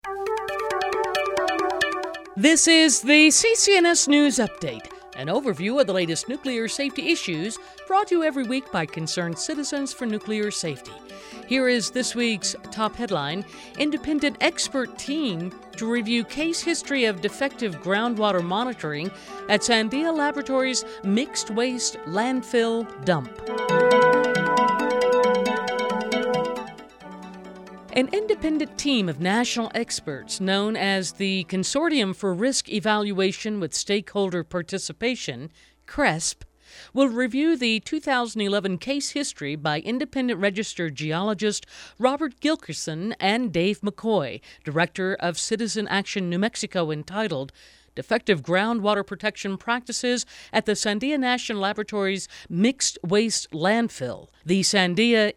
This is the CCNS News Update, an overview of the latest nuclear safety issues brought to you every week by concerned citizens for nuclear safety. Here is this week's top headline: independent expert team to review case history of defective groundwater monitoring at Sandia Laboratories mixed waste landfill dump. An independent team of national experts known as the Consortium for Risk Evaluation with Stakeholder Participation, CRESP, will review the 2011 case history by independent registered geologist Robert Gilkerson and Dave McCoy, director of Citizen Action New Mexico, entitled Defective Groundwater Protection Practices at the Sandia National Laboratories Mixed Waste Landfill, the Sandia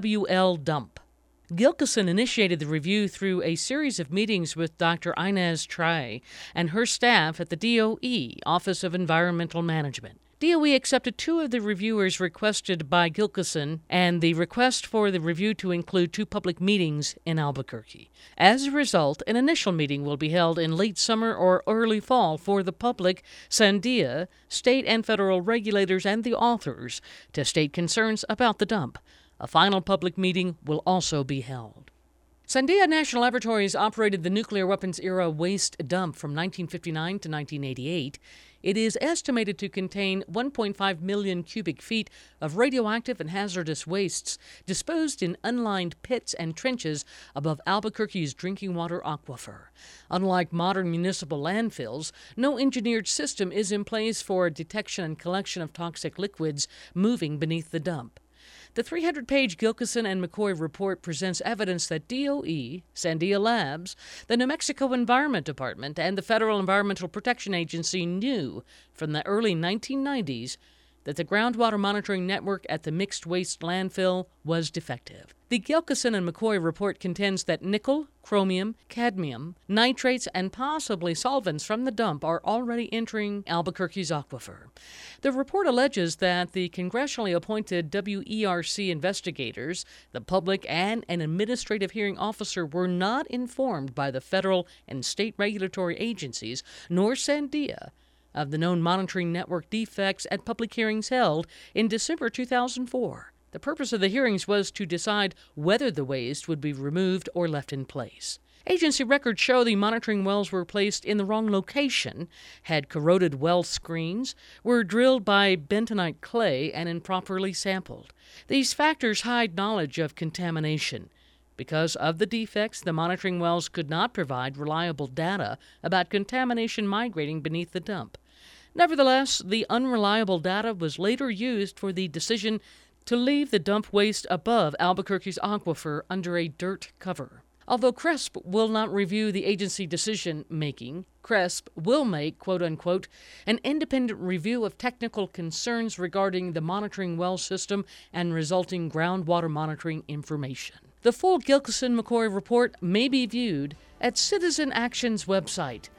MWL Dump. Gilkerson initiated the review through a series of meetings with Dr. Inez Trae and her staff at the DOE, Office of Environmental Management. DOE accepted two of the reviewers requested by Gilkerson and the request for the review to include two public meetings in Albuquerque. As a result, an initial meeting will be held in late summer or early fall for the public, Sandia, state and federal regulators, and the authors to state concerns about the dump. A final public meeting will also be held. Sandia National Laboratories operated the nuclear weapons era waste dump from 1959 to 1988. It is estimated to contain 1.5 million cubic feet of radioactive and hazardous wastes disposed in unlined pits and trenches above Albuquerque's drinking water aquifer. Unlike modern municipal landfills, no engineered system is in place for detection and collection of toxic liquids moving beneath the dump. The 300-page Gilkerson and McCoy report presents evidence that DOE, Sandia Labs, the New Mexico Environment Department, and the Federal Environmental Protection Agency knew from the early 1990s that the groundwater monitoring network at the mixed waste landfill was defective. The Gilkerson and McCoy report contends that nickel, chromium, cadmium, nitrates, and possibly solvents from the dump are already entering Albuquerque's aquifer. The report alleges that the congressionally appointed WERC investigators, the public, and an administrative hearing officer were not informed by the federal and state regulatory agencies, nor Sandia, of the known monitoring network defects at public hearings held in December 2004. The purpose of the hearings was to decide whether the waste would be removed or left in place. Agency records show the monitoring wells were placed in the wrong location, had corroded well screens, were drilled by bentonite clay, and improperly sampled. These factors hide knowledge of contamination. Because of the defects, the monitoring wells could not provide reliable data about contamination migrating beneath the dump. Nevertheless, the unreliable data was later used for the decision to leave the dump waste above Albuquerque's aquifer under a dirt cover. Although CRESP will not review the agency decision-making, CRESP will make, quote-unquote, an independent review of technical concerns regarding the monitoring well system and resulting groundwater monitoring information. The full Gilkerson-McCoy report may be viewed at Citizen Action's website,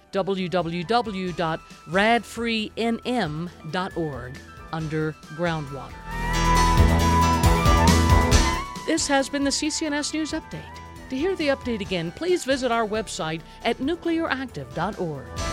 www.radfreenm.org, under Groundwater. This has been the CCNS News Update. To hear the update again, please visit our website at nuclearactive.org.